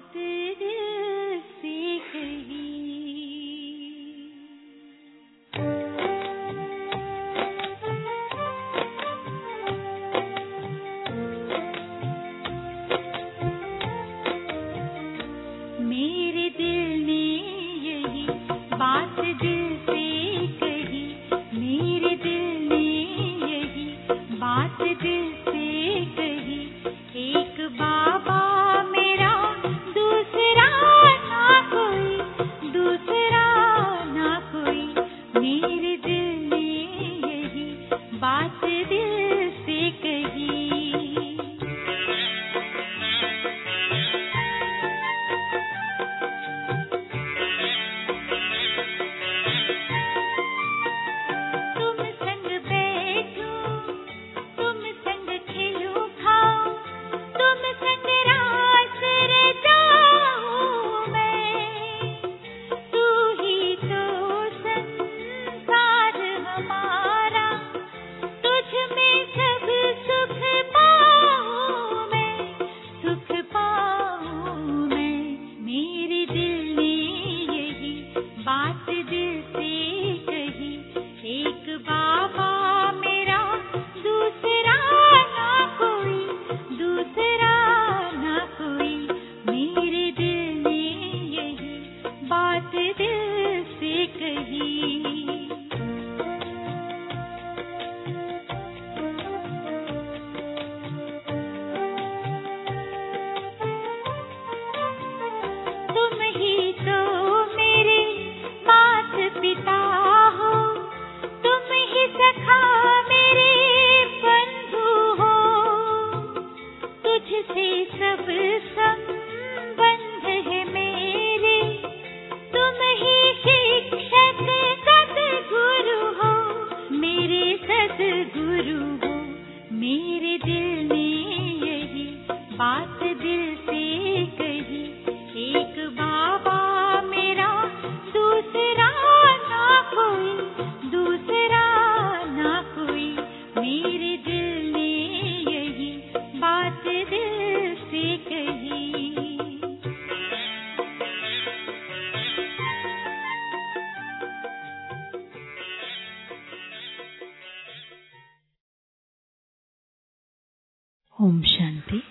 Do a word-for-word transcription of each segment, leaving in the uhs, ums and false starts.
ओम शांति।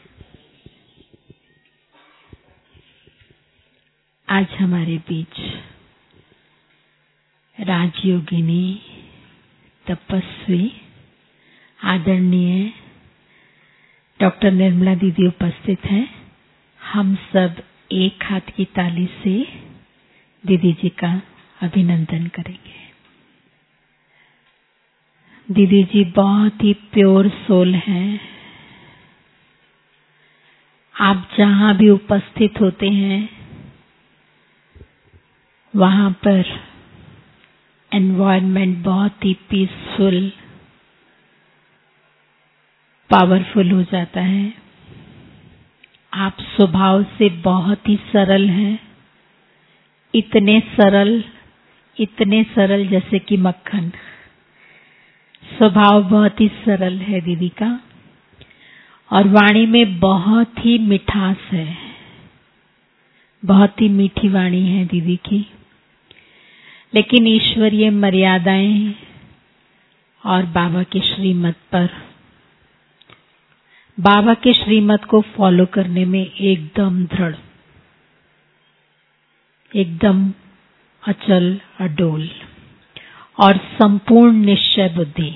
आज हमारे बीच राजयोगिनी तपस्वी आदरणीय डॉक्टर निर्मला दीदी उपस्थित हैं। हम सब एक हाथ की ताली से दीदी जी का अभिनंदन करेंगे। दीदी जी बहुत ही प्योर सोल हैं। आप जहां भी उपस्थित होते हैं वहां पर एनवायरनमेंट बहुत ही पीसफुल, पावरफुल हो जाता है। आप स्वभाव से बहुत ही सरल हैं, इतने सरल इतने सरल जैसे कि मक्खन। स्वभाव बहुत ही सरल है दीदी का और वाणी में बहुत ही मिठास है, बहुत ही मीठी वाणी है दीदी की। लेकिन ईश्वरीय मर्यादाएं और बाबा के श्रीमत पर, बाबा के श्रीमत को फॉलो करने में एकदम दृढ़, एकदम अचल अडोल और संपूर्ण निश्चय बुद्धि।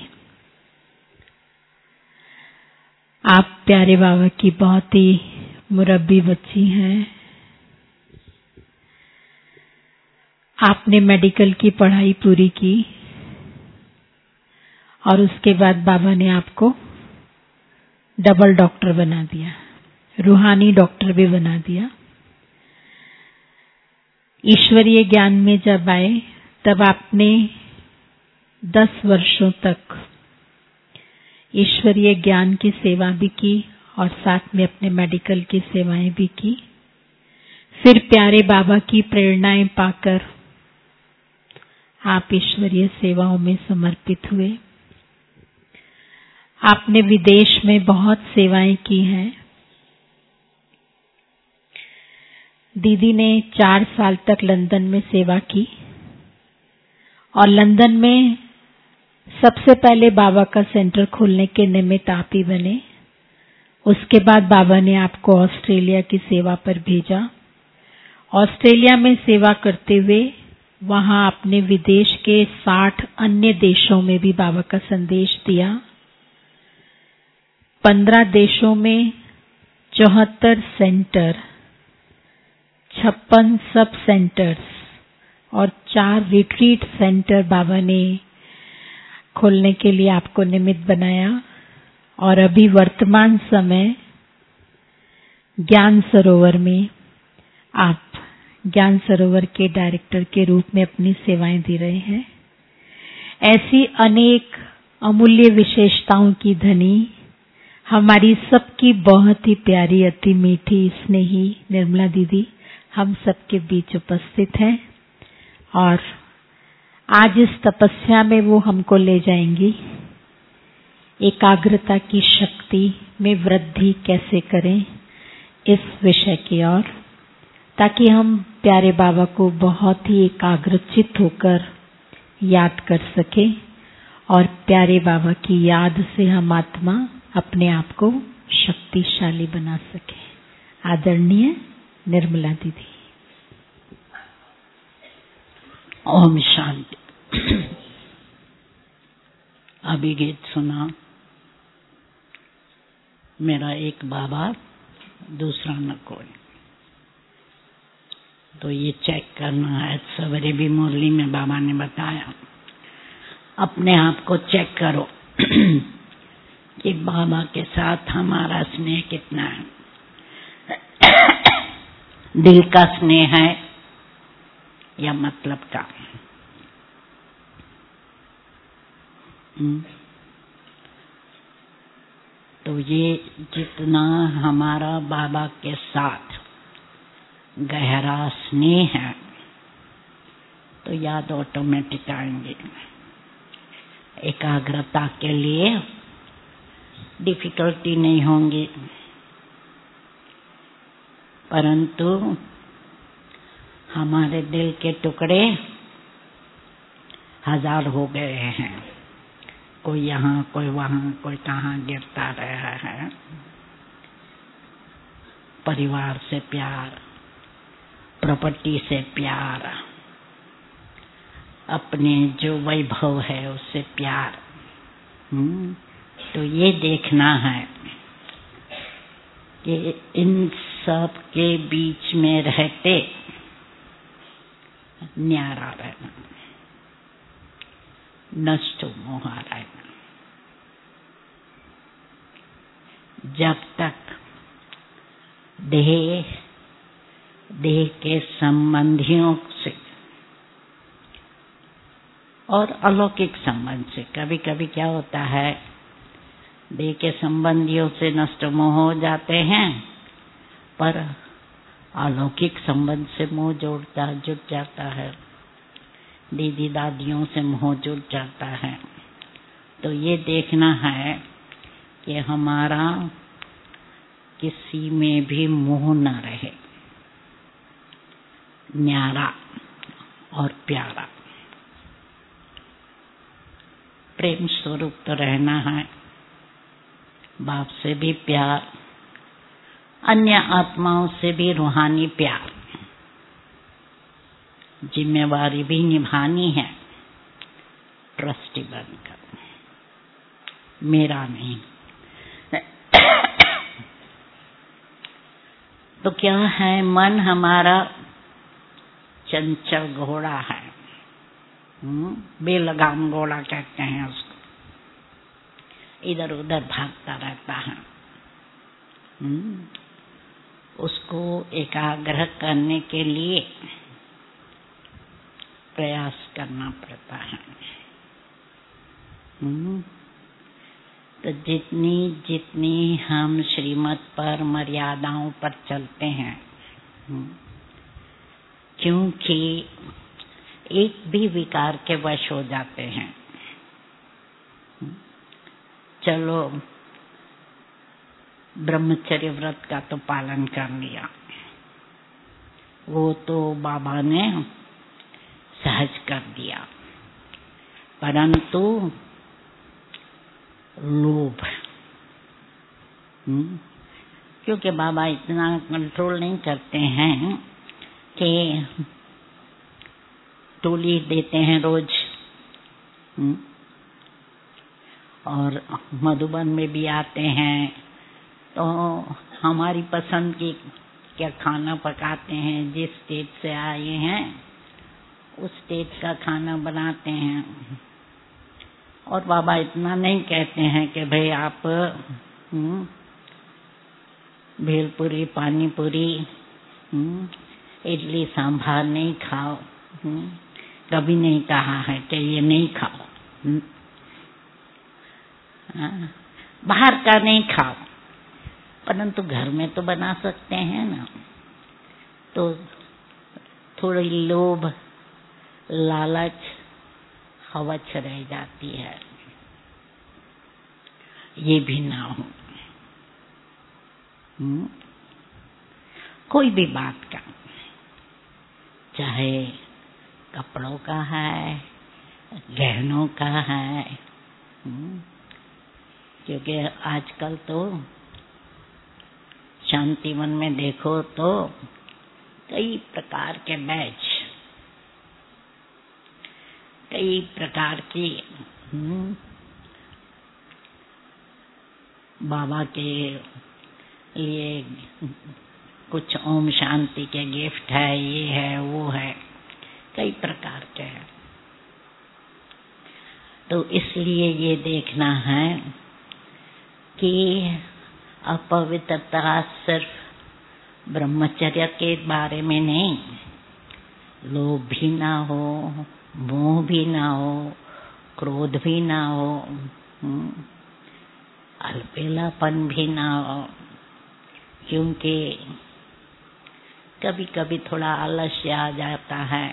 आप प्यारे बाबा की बहुत ही मुरब्बी बच्ची हैं। आपने मेडिकल की पढ़ाई पूरी की और उसके बाद बाबा ने आपको डबल डॉक्टर बना दिया, रूहानी डॉक्टर भी बना दिया। ईश्वरीय ज्ञान में जब आए तब आपने दस वर्षों तक ईश्वरीय ज्ञान की सेवा भी की और साथ में अपने मेडिकल की सेवाएं भी की। फिर प्यारे बाबा की प्रेरणाएं पाकर आप ईश्वरीय सेवाओं में समर्पित हुए। आपने विदेश में बहुत सेवाएं की हैं। दीदी ने चार साल तक लंदन में सेवा की और लंदन में सबसे पहले बाबा का सेंटर खोलने के निमित्त आप ही बने। उसके बाद बाबा ने आपको ऑस्ट्रेलिया की सेवा पर भेजा। ऑस्ट्रेलिया में सेवा करते हुए वहां आपने विदेश के साठ अन्य देशों में भी बाबा का संदेश दिया। पंद्रह देशों में चौहत्तर सेंटर, छप्पन सब सेंटर्स और चार रिट्रीट सेंटर बाबा ने खोलने के लिए आपको निमित्त बनाया। और अभी वर्तमान समय ज्ञान सरोवर में आप ज्ञान सरोवर के डायरेक्टर के रूप में अपनी सेवाएं दे रहे हैं। ऐसी अनेक अमूल्य विशेषताओं की धनी हमारी सबकी बहुत ही प्यारी, अति मीठी, स्नेही निर्मला दीदी हम सबके बीच उपस्थित हैं और आज इस तपस्या में वो हमको ले जाएंगी एकाग्रता की शक्ति में वृद्धि कैसे करें इस विषय की ओर, ताकि हम प्यारे बाबा को बहुत ही एकाग्रचित होकर याद कर सके और प्यारे बाबा की याद से हम आत्मा अपने आप को शक्तिशाली बना सके। आदरणीय निर्मला दीदी। ओम शांति। अभी गीत सुना, मेरा एक बाबा दूसरा न कोई। तो ये चेक करना है। सवेरे भी मुरली में बाबा ने बताया अपने आप को चेक करो कि बाबा के साथ हमारा स्नेह कितना है। दिल का स्नेह है या मतलब का। तो ये जितना हमारा बाबा के साथ गहरा स्नेह है तो याद ऑटोमेटिक आएंगे। एकाग्रता के लिए डिफिकल्टी नहीं होंगी, परंतु हमारे दिल के टुकड़े हजार हो गए हैं। कोई यहाँ, कोई वहाँ, कोई कहाँ गिरता रहा है। परिवार से प्यार, प्रॉपर्टी से प्यार, अपने जो वैभव है उससे प्यार। हम्म तो ये देखना है कि इन सब के बीच में रहते न्यारा रहना, नष्ट मोह रहना। जब तक देह देह के संबंधियों से और अलौकिक संबंध से, कभी कभी क्या होता है देह के संबंधियों से नष्ट मोह हो जाते हैं, पर अलौकिक संबंध से मोह जोड़ता जुट जाता है। दीदी दादियों से मोह जुट जाता है। तो ये देखना है कि हमारा किसी में भी मोह न रहे, न्यारा और प्यारा प्रेम स्वरूप तो रहना है। बाप से भी प्यार, अन्य आत्माओं से भी रूहानी प्यार। जिम्मेवारी भी निभानी है, ट्रस्टी बनकर, मेरा नहीं। तो क्या है, मन हमारा चंचल घोड़ा है, बेलगाम घोड़ा कहते हैं उसको। इधर उधर भागता रहता है। उसको एकाग्र करने के लिए प्रयास करना पड़ता है। तो जितनी जितनी हम श्रीमत पर, मर्यादाओं पर चलते हैं, क्योंकि एक भी विकार के वश हो जाते हैं। चलो ब्रह्मचर्य व्रत का तो पालन कर लिया, वो तो बाबा ने सहज कर दिया, परंतु लोभ, क्योंकि बाबा इतना कंट्रोल नहीं करते हैं कि टोली देते हैं रोज, और मधुबन में भी आते हैं तो हमारी पसंद की क्या खाना पकाते हैं, जिस स्टेट से आए हैं उस स्टेट का खाना बनाते हैं। और बाबा इतना नहीं कहते हैं कि भाई आप भेलपुरी, पानी पूरी, इडली सांभर नहीं खाओ, कभी नहीं कहा है कि ये नहीं खाओ, बाहर का नहीं खाओ, परंतु घर में तो बना सकते हैं ना। तो थोड़ी लोभ, लालच, हवच रह जाती है, ये भी ना हो। हुँ? कोई भी बात का, चाहे कपड़ों का है, गहनों का है, हुँ? क्योंकि आजकल तो शांतिवन में देखो तो कई प्रकार के बैच, कई प्रकार की हुँ? बाबा के लिए कुछ ओम शांति के गिफ्ट है, ये है वो है, कई प्रकार के हैं। तो इसलिए ये देखना है कि अपवित्रता सिर्फ ब्रह्मचर्य के बारे में नहीं, लोभ भी ना हो, मोह भी ना हो, क्रोध भी ना हो, अलबेलापन भी ना हो, क्योंकि कभी कभी थोड़ा आलस्य आ जाता है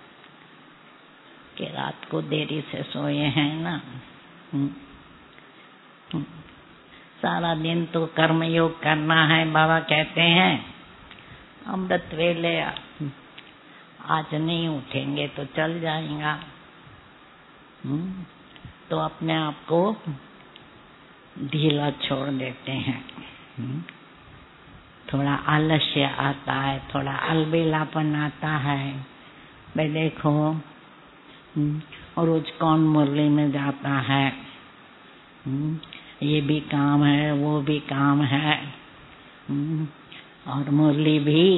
कि रात को देरी से सोए हैं ना, हुँ? हुँ? सारा दिन तो कर्म योग करना है। बाबा कहते हैं अमृत वेले आज नहीं उठेंगे तो चल जाएगा, हुँ? तो अपने आप को ढीला छोड़ देते हैं, हुँ? थोड़ा आलस्य आता है, थोड़ा अलबेलापन आता है। भाई देखो रोज कौन मुरली में जाता है, ये भी काम है, वो भी काम है, और मुरली भी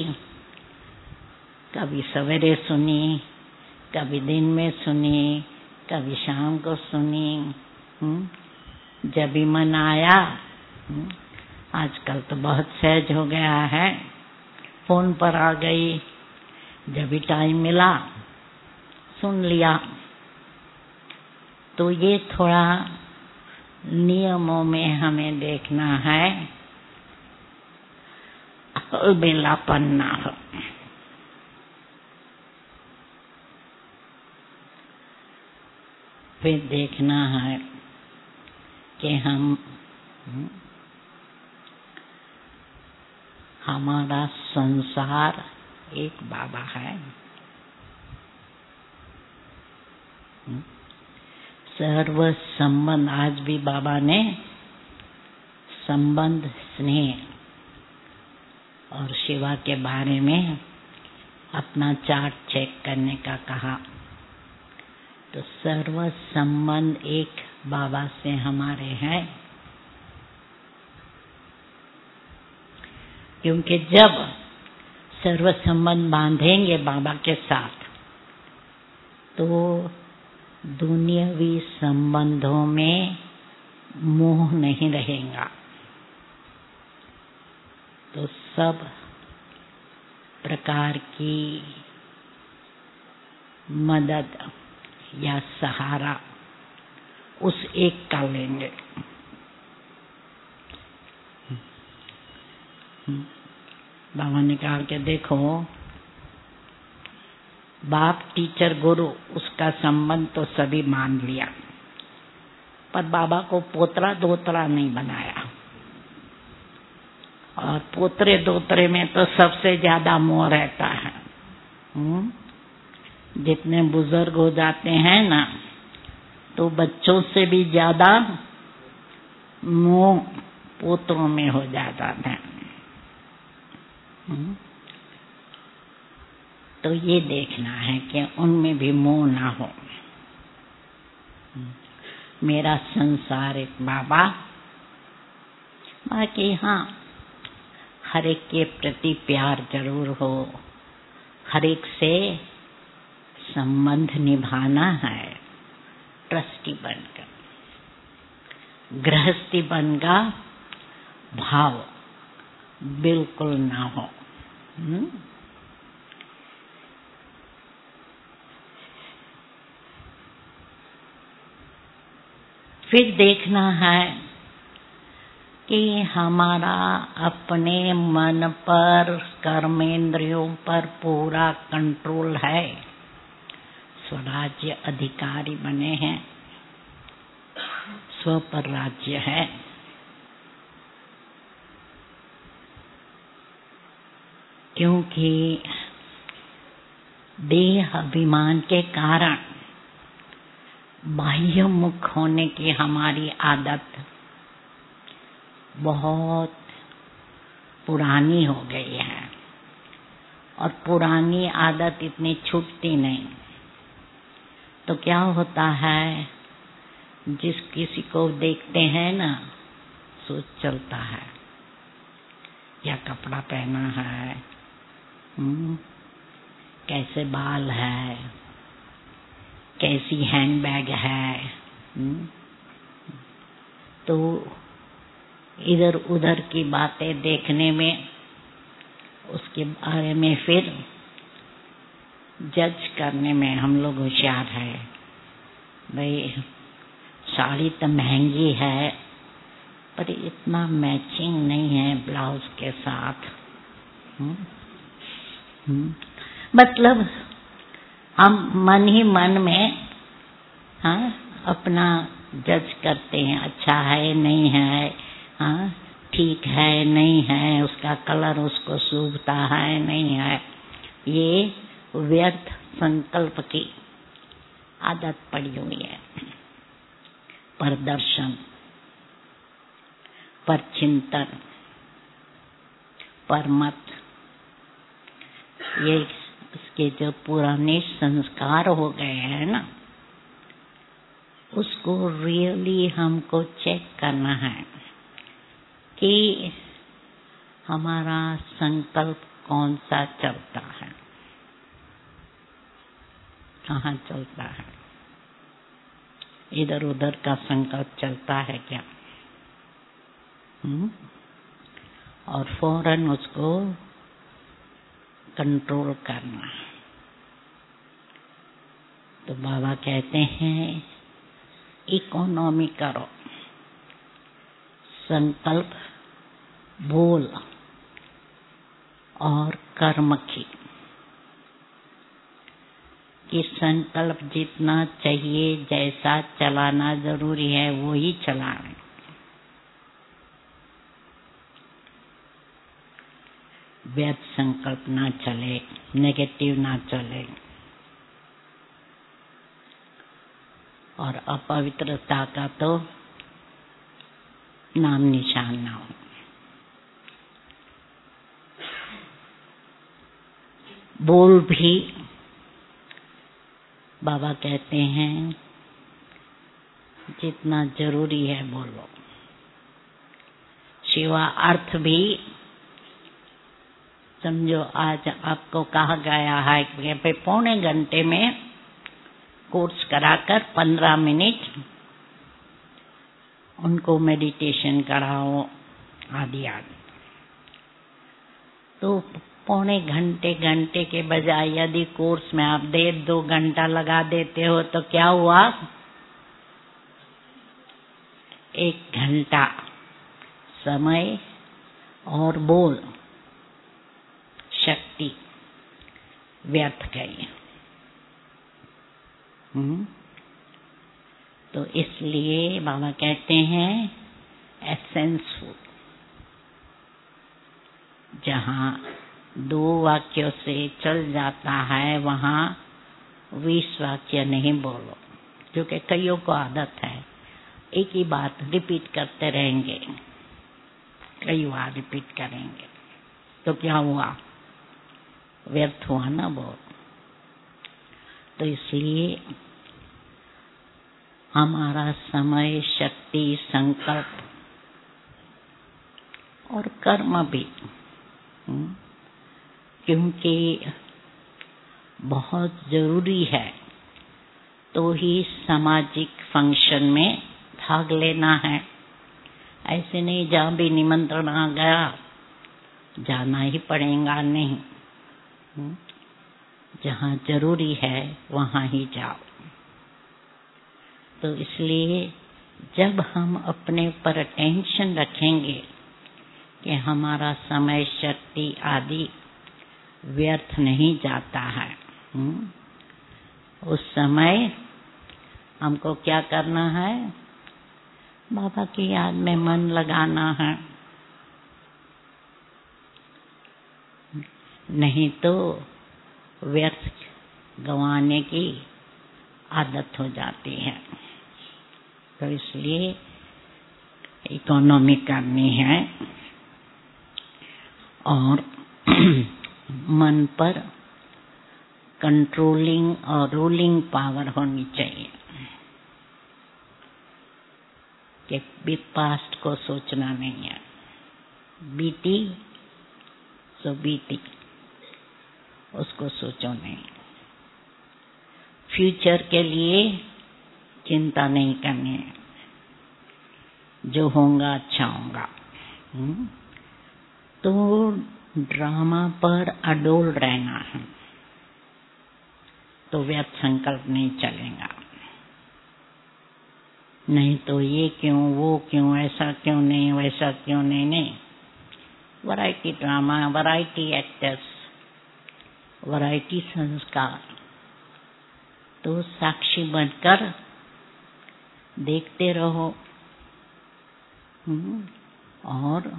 कभी सवेरे सुनी, कभी दिन में सुनी, कभी शाम को सुनी, जब भी मन आया। आजकल तो बहुत सहज हो गया है, फोन पर आ गई, जब भी टाइम मिला सुन लिया। तो ये थोड़ा नियमों में हमें देखना है, अलबेलापन ना हो। फिर देखना है कि हम हमारा संसार एक बाबा है, सर्व संबंध, आज भी बाबा ने संबंध, स्नेह और सेवा के बारे में अपना चार्ट चेक करने का कहा। तो सर्व संबंध एक बाबा से हमारे हैं, क्योंकि जब सर्व संबंध बांधेंगे बाबा के साथ तो दुनियावी संबंधों में मोह नहीं रहेगा। तो सब प्रकार की मदद या सहारा उस एक का लेंगे। बाबा ने कहा कि देखो, बाप, टीचर, गुरु, उसका संबंध तो सभी मान लिया, पर बाबा को पोतरा दोतरा नहीं बनाया। और पोतरे दोतरे में तो सबसे ज्यादा मोह रहता है। हम्म? जितने बुजुर्ग हो जाते हैं ना, तो बच्चों से भी ज्यादा मोह पोतों में हो जाता है। हम्म? तो ये देखना है कि उनमें भी मोह ना हो। मेरा संसार एक बाबा, बाकी हाँ हर एक के प्रति प्यार जरूर हो, हर एक से संबंध निभाना है। ट्रस्टी बनकर, गृहस्थी बनगा भाव बिल्कुल ना हो। हुँ? फिर देखना है कि हमारा अपने मन पर, कर्मेंद्रियों पर पूरा कंट्रोल है। स्वराज्य अधिकारी बने हैं, स्व पर राज्य है। क्योंकि देह अभिमान के कारण बाह्य मुख होने की हमारी आदत बहुत पुरानी हो गई है, और पुरानी आदत इतनी छूटती नहीं। तो क्या होता है, जिस किसी को देखते हैं ना, सोच चलता है क्या कपड़ा पहना है, हुँ? कैसे बाल है, कैसी हैंडबैग है। हुँ? तो इधर उधर की बातें देखने में, उसके बारे में फिर जज करने में हम लोग होशियार है। भाई साड़ी तो महंगी है, पर इतना मैचिंग नहीं है ब्लाउज के साथ। हुँ? हुँ? मतलब हम मन ही मन में हाँ अपना जज करते हैं, अच्छा है नहीं है, हाँ ठीक है नहीं है, उसका कलर उसको शोभता है नहीं है। ये व्यर्थ संकल्प की आदत पड़ी हुई है। पर दर्शन, पर चिंतन, पर मत, ये इसके जो पुराने संस्कार हो गए हैं ना, उसको रियली हमको चेक करना है कि हमारा संकल्प कौन सा चलता है, कहाँ चलता है। इधर उधर का संकल्प चलता है क्या? हुँ? और फौरन उसको कंट्रोल करना। तो बाबा कहते हैं इकोनॉमी करो, संकल्प, बोल और कर्म की, कि संकल्प जितना चाहिए, जैसा चलाना जरूरी है वो ही चलाएं। व्यर्थ संकल्प ना चले, नेगेटिव ना चले, और अपवित्रता का तो नाम निशान ना हो। बोल भी बाबा कहते हैं जितना जरूरी है बोलो। शिवा अर्थ भी समझो, आज आपको कहा गया है कि पौने घंटे में कोर्स कराकर पंद्रह मिनट उनको मेडिटेशन कराओ आदि आदि। तो पौने घंटे घंटे के बजाय यदि कोर्स में आप डेढ़ दो घंटा लगा देते हो तो क्या हुआ, एक घंटा समय और बोल शक्ति व्यर्थ गई। हम्म तो इसलिए बाबा कहते हैं एसेंस फूड, जहाँ दो वाक्यों से चल जाता है, वहाँ बीस वाक्य नहीं बोलो, क्योंकि कईयों को आदत है एक ही बात रिपीट करते रहेंगे, कई बार रिपीट करेंगे, तो क्या हुआ, व्यर्थ हुआ ना बहुत। तो इसलिए हमारा समय, शक्ति, संकल्प और कर्म भी, क्योंकि बहुत जरूरी है तो ही सामाजिक फंक्शन में भाग लेना है। ऐसे नहीं जहाँ भी निमंत्रण आ गया जाना ही पड़ेगा, नहीं, जहाँ जरूरी है वहाँ ही जाओ। तो इसलिए जब हम अपने पर टेंशन रखेंगे कि हमारा समय, शक्ति आदि व्यर्थ नहीं जाता है, उस समय हमको क्या करना है, बाबा की याद में मन लगाना है, नहीं तो व्यर्थ गंवाने की आदत हो जाती है। तो इसलिए इकोनॉमी करनी है और मन पर कंट्रोलिंग और रूलिंग पावर होनी चाहिए कि बीत पास्ट को सोचना नहीं है, बीती सो बीती, उसको सोचो नहीं, फ्यूचर के लिए चिंता नहीं करनी है, जो होगा अच्छा होगा। तो ड्रामा पर अडोल रहना है, तो व्यर्थ संकल्प नहीं चलेगा। नहीं तो ये क्यों, वो क्यों, ऐसा क्यों नहीं, वैसा क्यों नहीं, नहीं, variety drama, variety actors, variety संस्कार, तो साक्षी बनकर देखते रहो और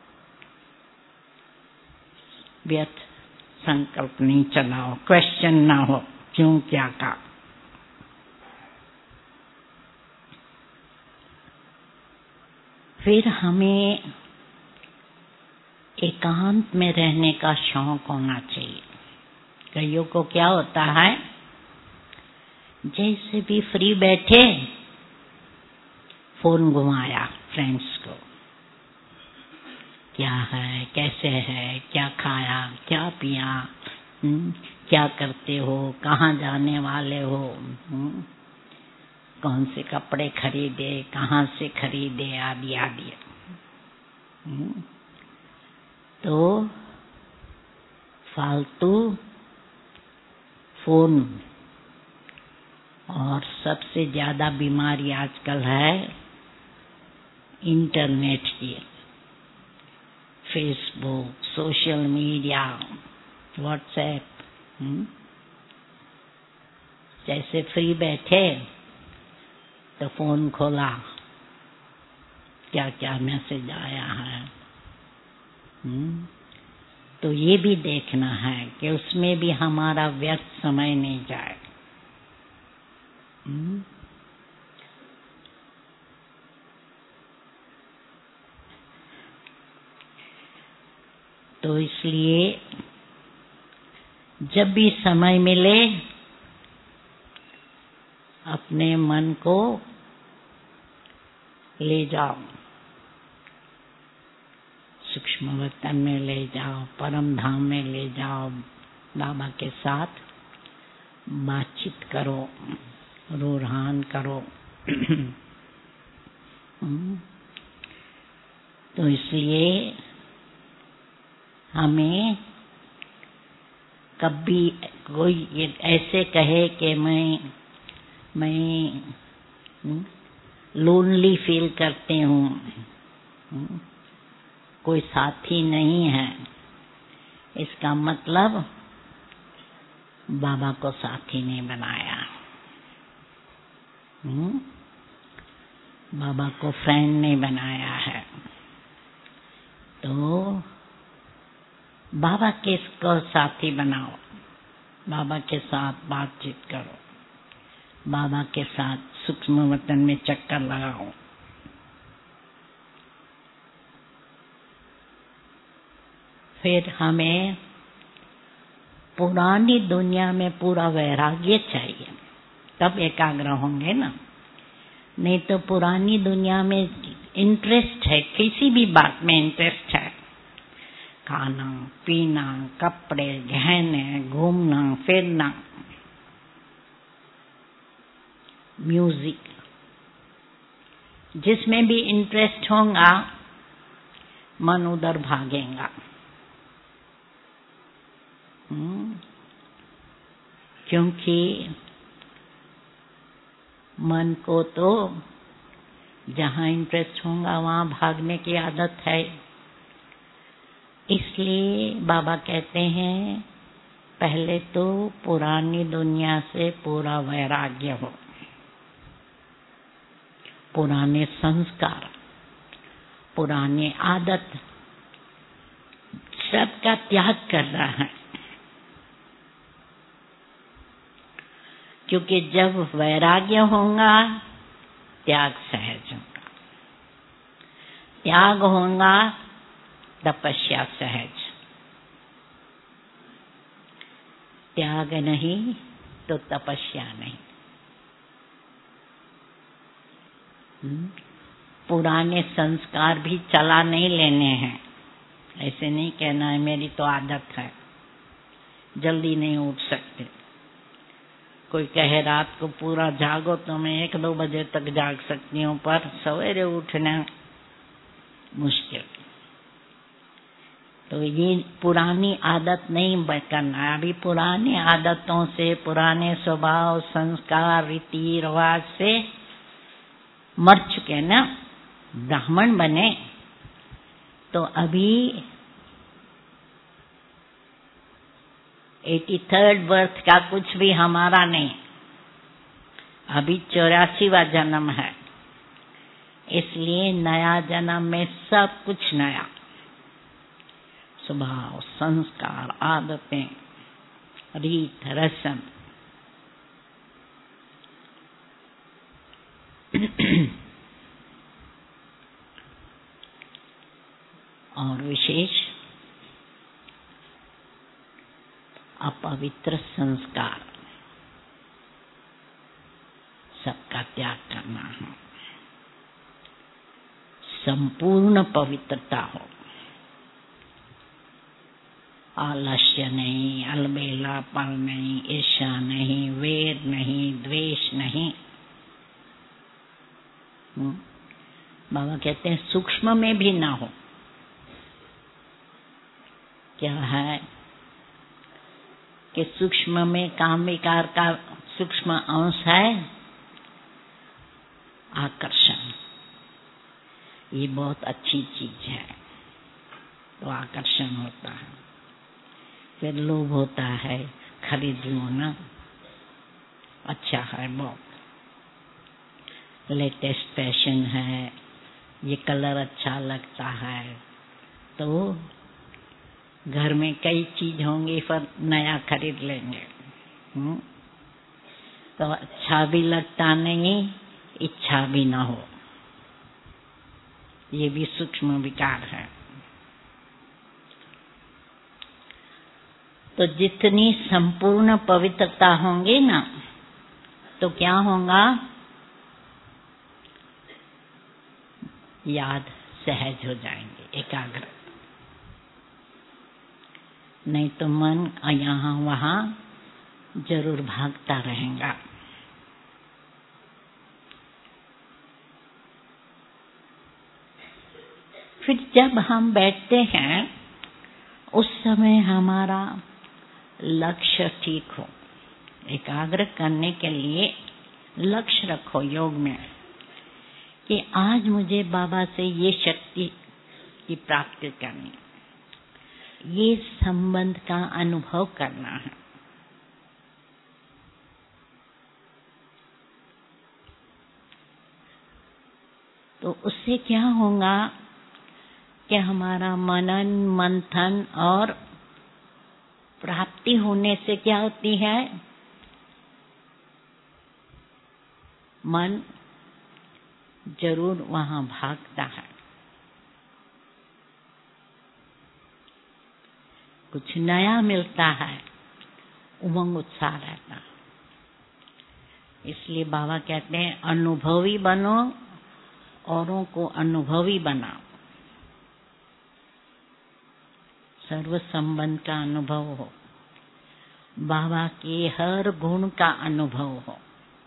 व्यर्थ संकल्प नहीं चलाओ, क्वेश्चन ना हो क्यों क्या का। फिर हमें एकांत में रहने का शौक होना चाहिए। कईयों को क्या होता है, जैसे भी फ्री बैठे फोन घुमाया फ्रेंड्स को, क्या है, कैसे है, क्या खाया, क्या पिया, हुँ? क्या करते हो, कहाँ जाने वाले हो, हुँ? कौन से कपड़े खरीदे, कहाँ से खरीदे, आदि आदि। तो फालतू फोन, और सबसे ज्यादा बीमारी आजकल है इंटरनेट की, फेसबुक, सोशल मीडिया, व्हाट्सएप। जैसे फ्री बैठे तो फोन खोला, क्या क्या मैसेज आया है, हुँ? तो ये भी देखना है कि उसमें भी हमारा व्यर्थ समय नहीं जाए। हुँ? तो इसलिए जब भी समय मिले अपने मन को ले जाओ, सूक्ष्म वतन में ले जाओ, परम धाम में ले जाओ, बाबा के साथ बातचीत करो, रूहान करो। तो इसलिए हमें कभी कोई ऐसे कहे कि मैं मैं लोनली फील करती हूँ, कोई साथी नहीं है, इसका मतलब बाबा को साथी नहीं बनाया, हुँ? बाबा को फ्रेंड नहीं बनाया है। तो बाबा के को साथी बनाओ, बाबा के साथ बातचीत करो, बाबा के साथ सूक्ष्म वतन में चक्कर लगाओ। फिर हमें पुरानी दुनिया में पूरा वैराग्य चाहिए, तब एकाग्र होंगे ना। नहीं तो पुरानी दुनिया में इंटरेस्ट है, किसी भी बात में इंटरेस्ट है, खाना पीना, कपड़े गहने, घूमना फिरना, म्यूजिक, जिसमें भी इंटरेस्ट होगा मन उधर भागेगा। क्योंकि मन को तो जहाँ इंटरेस्ट होगा वहाँ भागने की आदत है। इसलिए बाबा कहते हैं पहले तो पुरानी दुनिया से पूरा वैराग्य हो, पुराने संस्कार, पुराने आदत सबका त्याग करना है। क्योंकि जब वैराग्य होगा त्याग सहज होगा, त्याग होगा तपस्या सहज, त्याग नहीं तो तपस्या नहीं। पुराने संस्कार भी चला नहीं लेने हैं, ऐसे नहीं कहना है मेरी तो आदत है, जल्दी नहीं उठ सकते। कोई कहे रात को पूरा जागो तो मैं एक दो बजे तक जाग सकती हूँ, पर सवेरे उठना मुश्किल। तो ये पुरानी आदत नहीं करना। अभी पुरानी आदतों से, पुराने स्वभाव संस्कार रीति रिवाज से मर चुके ना, ब्राह्मण बने तो अभी एटी थर्ड बर्थ का कुछ भी हमारा नहीं, अभी चौरासीवा जन्म है। इसलिए नया जन्म में सब कुछ नया, स्वभाव संस्कार आदतें रीत रस्म। और विशेष अपवित्र संस्कार सबका त्याग करना है, संपूर्ण पवित्रता हो। आलस्य नहीं, अलबेलापन नहीं, ईर्ष्या नहीं, वेर नहीं, द्वेष नहीं। बाबा कहते हैं सूक्ष्म में भी ना हो। क्या है कि सूक्ष्म में काम विकार का सूक्ष्म अंश है आकर्षण, ये बहुत अच्छी चीज है तो आकर्षण होता है, फिर लोभ होता है, खरीद लो ना, अच्छा है बहुत, लेटेस्ट फैशन है, ये कलर अच्छा लगता है, तो घर में कई चीज होंगी पर नया खरीद लेंगे। हुँ? तो अच्छा भी लगता नहीं, इच्छा भी ना हो, ये भी सूक्ष्म विकार है। तो जितनी संपूर्ण पवित्रता होंगी ना, तो क्या होगा, याद सहज हो जाएंगे, एकाग्र। नहीं तो मन यहाँ वहाँ जरूर भागता रहेगा। फिर जब हम बैठते हैं उस समय हमारा लक्ष्य ठीक हो। एकाग्र करने के लिए लक्ष्य रखो योग में कि आज मुझे बाबा से ये शक्ति की प्राप्ति करनी, ये संबंध का अनुभव करना है। तो उससे क्या होगा कि हमारा मनन मंथन और प्राप्ति होने से क्या होती है? मन जरूर वहां भागता है, कुछ नया मिलता है, उमंग उत्साह रहता है। इसलिए बाबा कहते हैं अनुभवी बनो, औरों को अनुभवी बनाओ, सर्व संबंध का अनुभव हो, बाबा के हर गुण का अनुभव हो,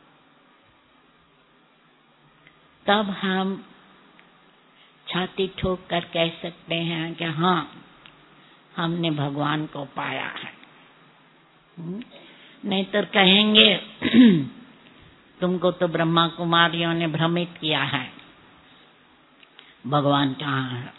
तब हम छाती ठोक कर कह सकते हैं कि हाँ, हमने भगवान को पाया है। नहीं तो कहेंगे तुमको तो ब्रह्मा कुमारियों ने भ्रमित किया है, भगवान कहाँ है?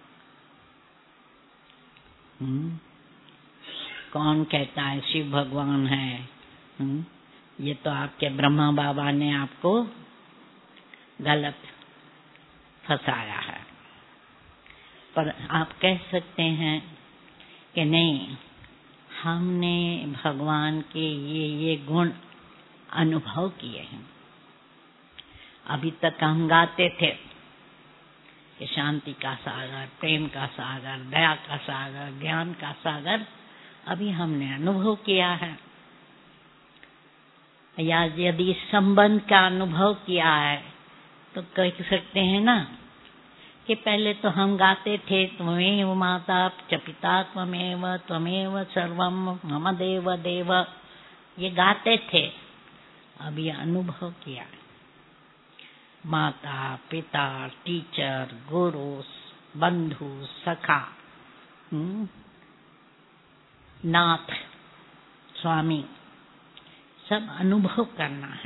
हुँ? कौन कहता है शिव भगवान है? हुँ? ये तो आपके ब्रह्मा बाबा ने आपको गलत फंसाया है। पर आप कह सकते हैं कि नहीं, हमने भगवान के ये ये गुण अनुभव किए हैं। अभी तक हम गाते थे कि शांति का सागर, प्रेम का सागर, दया का सागर, ज्ञान का सागर, अभी हमने अनुभव किया है। या यदि संबंध का अनुभव किया है तो कह सकते हैं ना कि पहले तो हम गाते थे त्वमेव माता च पिता त्वमेव त्वमेव सर्वम मम देव देव, ये गाते थे। अभी अनुभव किया, माता पिता टीचर गुरु बंधु सखा हुँ? नाथ स्वामी, सब अनुभव करना है।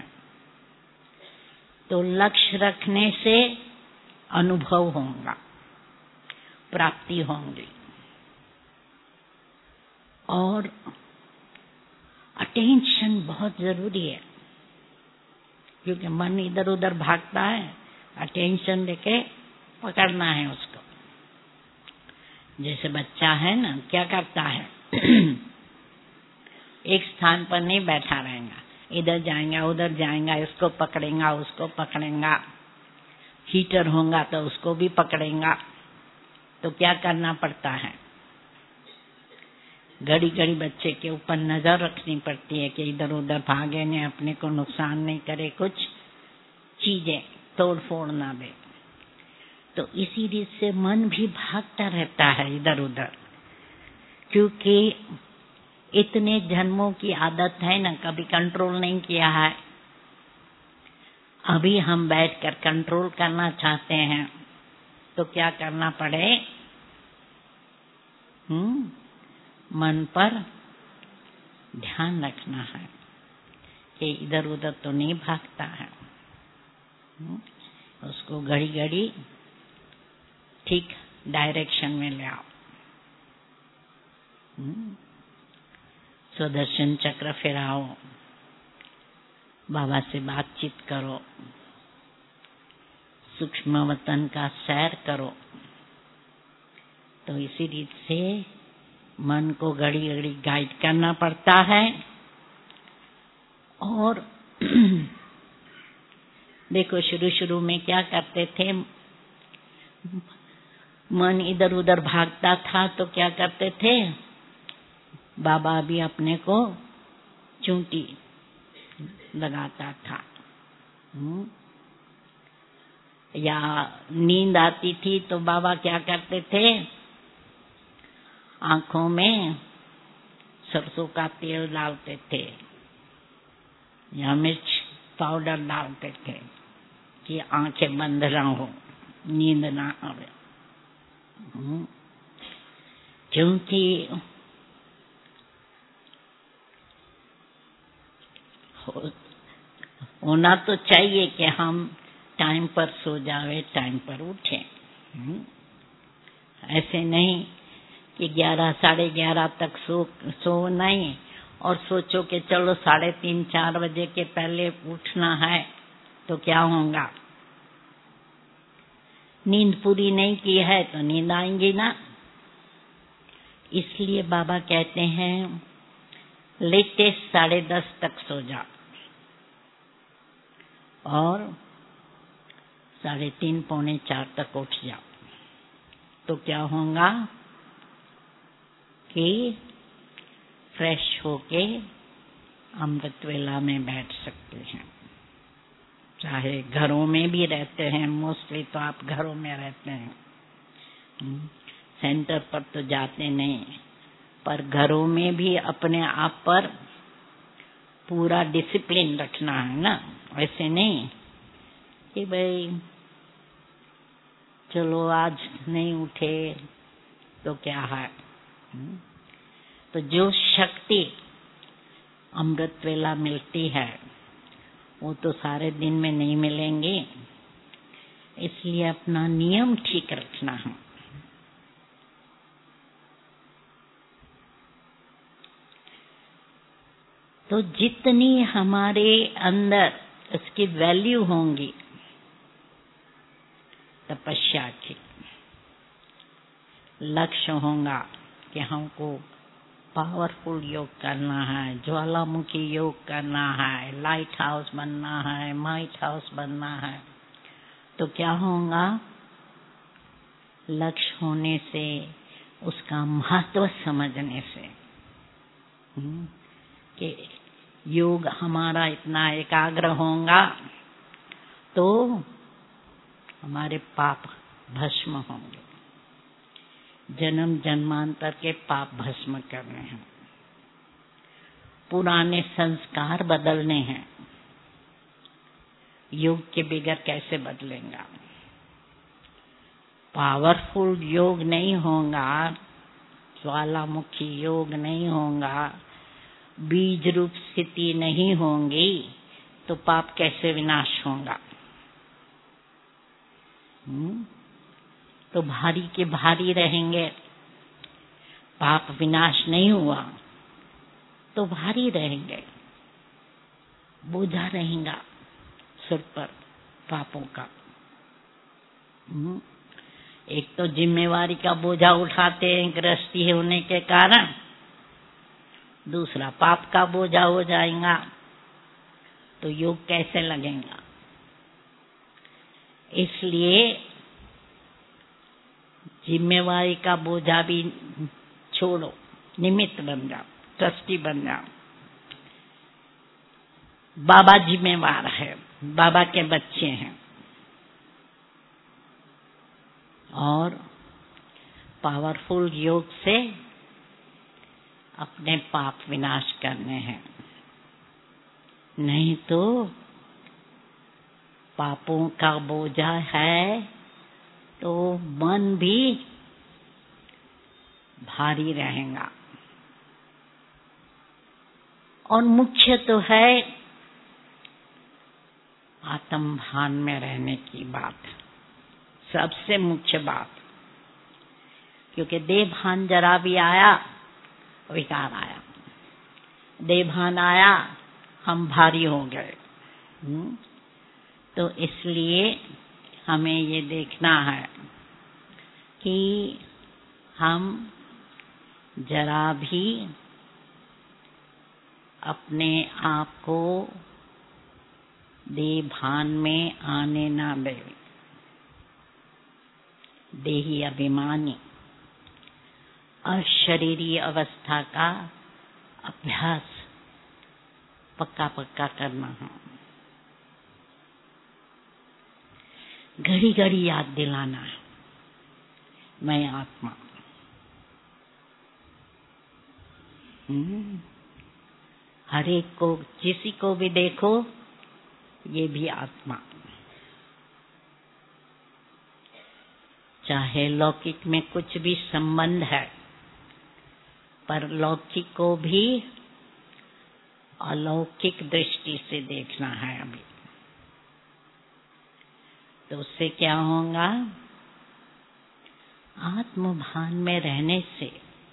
तो लक्ष्य रखने से अनुभव होगा, प्राप्ति होंगी। और अटेंशन बहुत जरूरी है, क्योंकि मन इधर उधर भागता है, अटेंशन देके पकड़ना है उसको। जैसे बच्चा है ना, क्या करता है एक स्थान पर नहीं बैठा रहेगा, इधर जाएगा उधर जाएगा, इसको पकड़ेगा उसको पकड़ेगा, हीटर होगा तो उसको भी पकड़ेगा। तो क्या करना पड़ता है, घड़ी घड़ी बच्चे के ऊपर नजर रखनी पड़ती है कि इधर उधर भागे नहीं, अपने को नुकसान नहीं करे, कुछ चीजें तोड़ फोड़ ना दे। तो इसी रीत से मन भी भागता रहता है इधर उधर, क्योंकि इतने जन्मों की आदत है ना, कभी कंट्रोल नहीं किया है। अभी हम बैठकर कंट्रोल करना चाहते हैं तो क्या करना पड़े, हम्म मन पर ध्यान रखना है कि इधर उधर तो नहीं भागता है। हुँ? उसको घड़ी घड़ी ठीक डायरेक्शन में ले आओ। सुदर्शन चक्र फिराओ, बाबा से बातचीत करो, सूक्ष्म वतन का सैर करो। तो इसी रीत से मन को घड़ी घड़ी गाइड करना पड़ता है। और देखो शुरू शुरू में क्या करते थे, मन इधर उधर भागता था तो क्या करते थे, बाबा भी अपने को चूंटी लगाता था। या नींद आती थी तो बाबा क्या करते थे, आंखों में सरसों का तेल डालते थे या मिर्च पाउडर डालते थे कि आंखें बंद ना हो, नींद ना आवे। क्योंकि होना तो चाहिए कि हम टाइम पर सो जावे, टाइम पर उठे। ऐसे नहीं कि ग्यारह साढ़े ग्यारह तक सो सो नहीं और सोचो कि चलो साढ़े तीन चार बजे के पहले उठना है तो क्या होगा। नींद पूरी नहीं की है तो नींद आएंगी ना। इसलिए बाबा कहते हैं लेटेस्ट साढ़े दस तक सो जाओ और साढ़े तीन पौने चार तक उठ जाओ। तो क्या होगा कि फ्रेश होके अमृत वेला में बैठ सकते हैं। चाहे घरों में भी रहते हैं, मोस्टली तो आप घरों में रहते हैं, सेंटर पर तो जाते नहीं, पर घरों में भी अपने आप पर पूरा डिसिप्लिन रखना है ना। ऐसे नहीं कि भाई चलो आज नहीं उठे तो क्या है। तो जो शक्ति अमृत वेला मिलती है वो तो सारे दिन में नहीं मिलेंगे, इसलिए अपना नियम ठीक रखना है। तो जितनी हमारे अंदर इसकी वैल्यू होंगी तपस्या की, लक्ष्य होगा कि हमको पावरफुल योग करना है, ज्वालामुखी योग करना है, लाइट हाउस बनना है, माइट हाउस बनना है, तो क्या होगा, लक्ष्य होने से, उसका महत्व समझने से कि योग हमारा इतना एकाग्र होगा तो हमारे पाप भस्म होंगे। जन्म जन्मांतर के पाप भस्म करने हैं, पुराने संस्कार बदलने हैं। योग के बगैर कैसे बदलेगा? पावरफुल योग नहीं होगा, ज्वालामुखी योग नहीं होगा, बीज रूप स्थिति नहीं होंगी तो पाप कैसे विनाश होगा? तो भारी के भारी रहेंगे, पाप विनाश नहीं हुआ तो भारी रहेंगे, बोझा रहेगा सिर पर पापों का। एक तो जिम्मेवारी का बोझा उठाते हैं गृहस्थी होने के कारण, दूसरा पाप का बोझा हो जाएगा तो योग कैसे लगेगा? इसलिए जिम्मेवारी का बोझा भी छोड़ो, निमित्त बन जाओ, ट्रस्टी बन जाओ। बाबा जिम्मेवार है, बाबा के बच्चे हैं और पावरफुल योग से अपने पाप विनाश करने हैं। नहीं तो पापों का बोझा है तो मन भी भारी रहेगा। और मुख्य तो है आत्म भान में रहने की बात, सबसे मुख्य बात। क्योंकि देह भान जरा भी आया विकार आया, देह भान आया हम भारी हो गए। तो इसलिए हमें ये देखना है कि हम जरा भी अपने आप को देह भान में आने ना दें। देही अभिमानी अशरीरी अवस्था का अभ्यास पक्का पक्का करना है। घड़ी घड़ी याद दिलाना है, मैं आत्मा। हर एक को, किसी को भी देखो, ये भी आत्मा। चाहे लौकिक में कुछ भी संबंध है, पर लौकिक को भी अलौकिक दृष्टि से देखना है अभी। तो उससे क्या होगा? आत्मभान में रहने से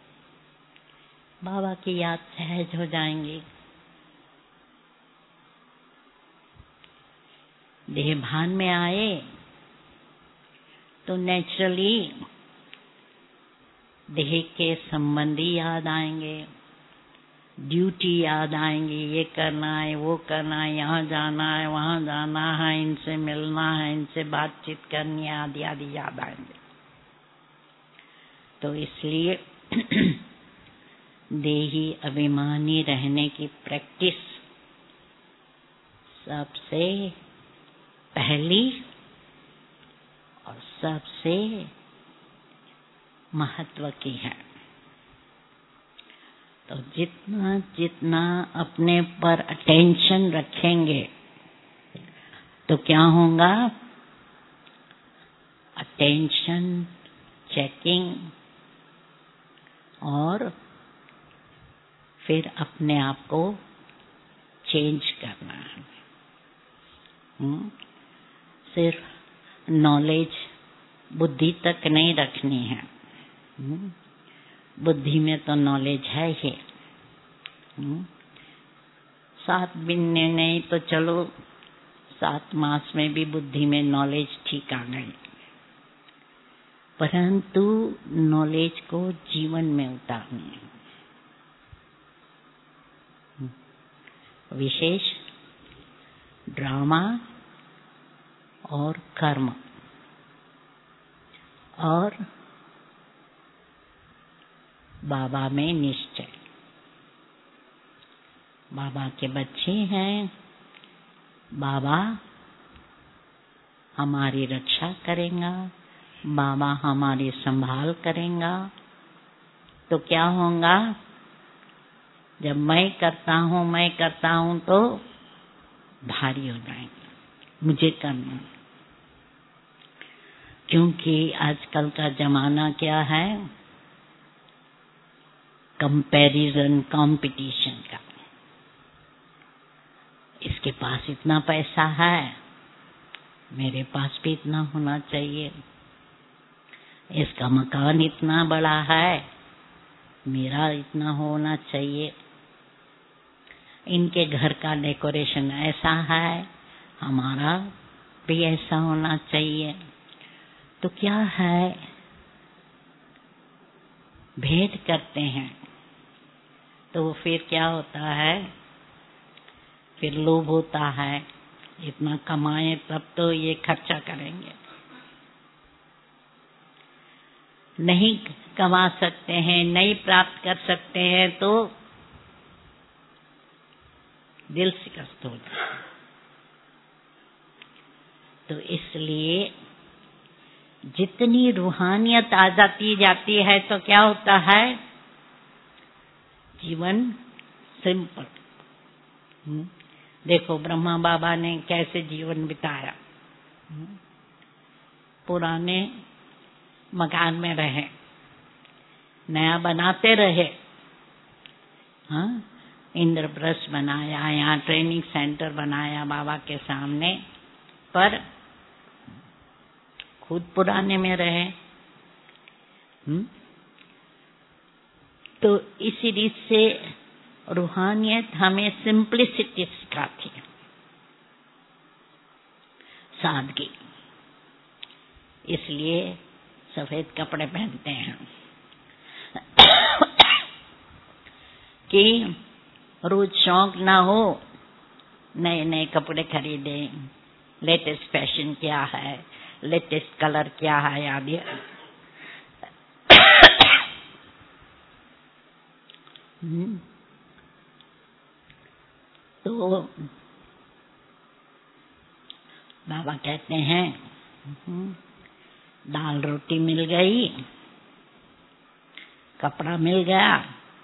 बाबा की याद सहज हो जाएंगी। देह भान में आए तो नेचुरली देह के संबंधी याद आएंगे, ड्यूटी याद आएंगी, ये करना है, वो करना है, यहाँ जाना है, वहाँ जाना है, इनसे मिलना है, इनसे बातचीत करनी है, आदि आदि याद आएंगे। तो इसलिए देही अभिमानी रहने की प्रैक्टिस सबसे पहली और सबसे महत्व की है। तो जितना जितना अपने पर अटेंशन रखेंगे तो क्या होगा? अटेंशन, चेकिंग और फिर अपने आप को चेंज करना है। हुँ? सिर्फ नॉलेज बुद्धि तक नहीं रखनी है। हुँ? बुद्धि में तो नॉलेज है ही। हुँ? सात महीने नहीं तो चलो सात मास में भी बुद्धि में नॉलेज ठीक आ गई, परंतु नॉलेज को जीवन में उतारनी है। विशेष ड्रामा और कर्म और बाबा में निश्चय। बाबा के बच्चे हैं, बाबा हमारी रक्षा करेगा, बाबा हमारी संभाल करेगा। तो क्या होगा? जब मैं करता हूँ मैं करता हूँ तो भारी हो जाएंगे, मुझे करना। क्योंकि आजकल का जमाना क्या है? कंपैरिजन, कंपटीशन का। इसके पास इतना पैसा है, मेरे पास भी इतना होना चाहिए। इसका मकान इतना बड़ा है, मेरा इतना होना चाहिए। इनके घर का डेकोरेशन ऐसा है, हमारा भी ऐसा होना चाहिए। तो क्या है? भेद करते हैं। तो फिर क्या होता है? फिर लोभ होता है, इतना कमाए तब तो ये खर्चा करेंगे। नहीं कमा सकते हैं, नहीं प्राप्त कर सकते हैं तो दिल शिकस्त हो जाता है। तो इसलिए जितनी रूहानियत आ जाती जाती है तो क्या होता है? जीवन सिंपल। देखो ब्रह्मा बाबा ने कैसे जीवन बिताया। पुराने मकान में रहे, नया बनाते रहे। हाँ, इंद्रप्रस्थ बनाया, यहाँ ट्रेनिंग सेंटर बनाया बाबा के सामने, पर खुद पुराने में रहे। हुँ? तो इसी रीत से रूहानियत हमें सिंप्लिसिटी सिखाती है, सादगी। इसलिए सफेद कपड़े पहनते हैं कि रोज शौक ना हो नए नए कपड़े खरीदे, लेटेस्ट फैशन क्या है, लेटेस्ट कलर क्या है आदि। तो बाबा कहते हैं दाल रोटी मिल गई, कपड़ा मिल गया,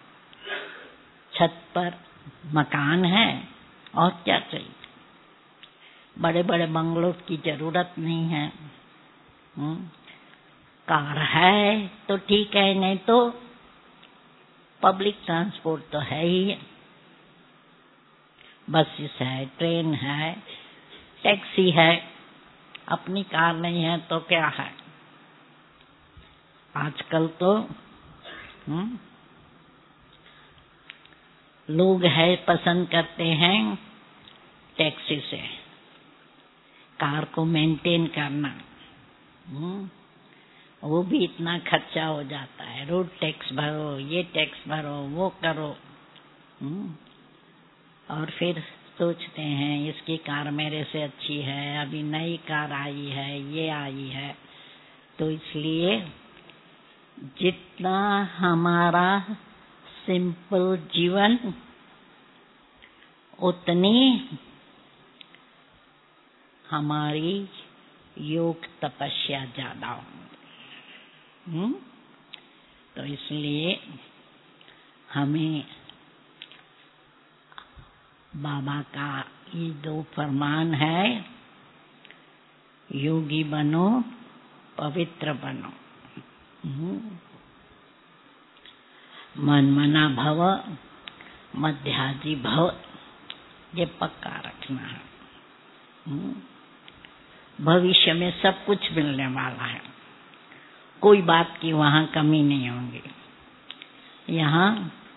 छत पर मकान है, और क्या चाहिए? बड़े बड़े बंगलों की जरूरत नहीं है। हुँ? कार है तो ठीक है, नहीं तो पब्लिक ट्रांसपोर्ट तो है ही, बसेस है, ट्रेन है, टैक्सी है। अपनी कार नहीं है तो क्या है? आजकल तो हुँ? लोग है पसंद करते हैं टैक्सी से कार को मेंटेन करना। हुँ? वो भी इतना खर्चा हो जाता है, रोड टैक्स भरो, ये टैक्स भरो, वो करो। हुँ? और फिर सोचते हैं इसकी कार मेरे से अच्छी है, अभी नई कार आई है, ये आई है। तो इसलिए जितना हमारा सिंपल जीवन, उतनी हमारी योग तपस्या ज्यादा होगी। तो इसलिए हमें बाबा का ये दो फरमान है, योगी बनो, पवित्र बनो, मनमना भव, मध्याजी भव, ये पक्का रखना है। भविष्य में सब कुछ मिलने वाला है, कोई बात की वहां कमी नहीं होगी। यहाँ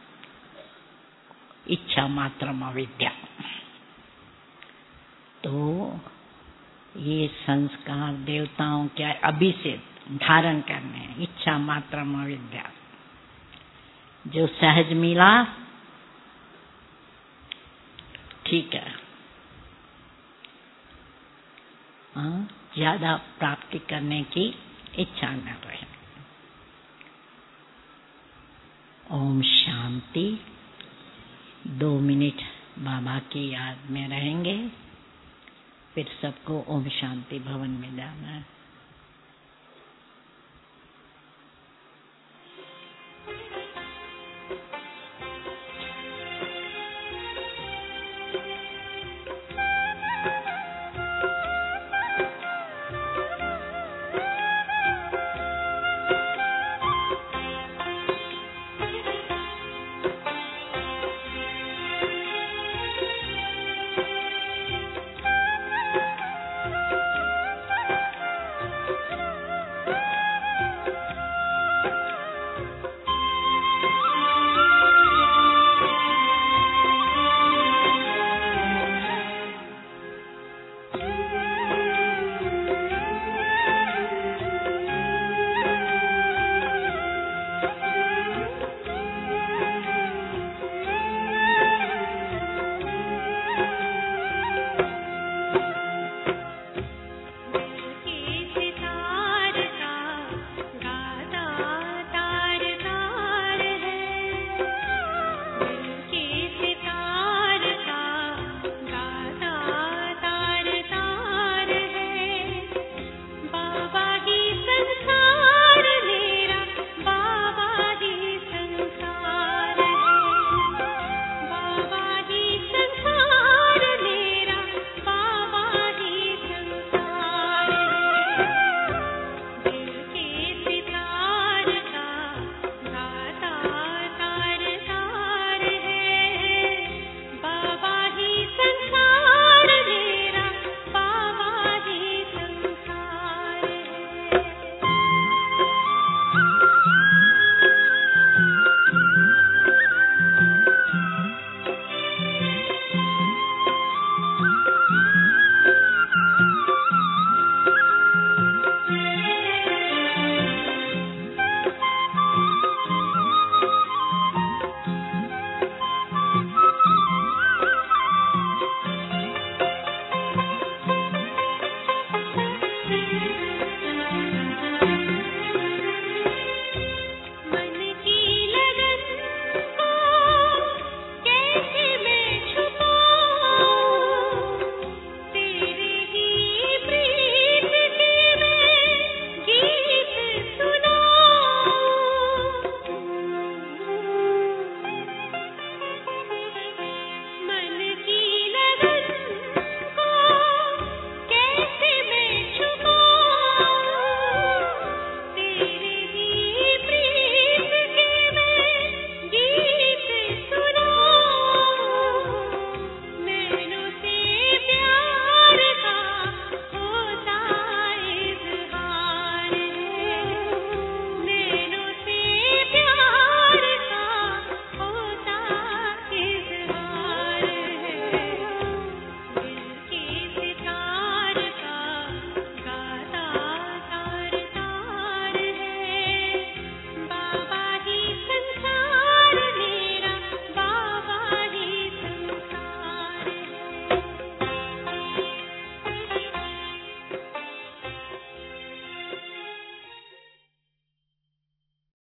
इच्छा मात्रम अविद्या। तो ये संस्कार देवताओं के अभी से धारण करने, इच्छा मात्रम अविद्या। जो सहज मिला ठीक है, हाँ, ज्यादा प्राप्ति करने की इच्छा न रहे। ओम शांति। दो मिनट बाबा की याद में रहेंगे, फिर सबको ओम शांति भवन में जाना है।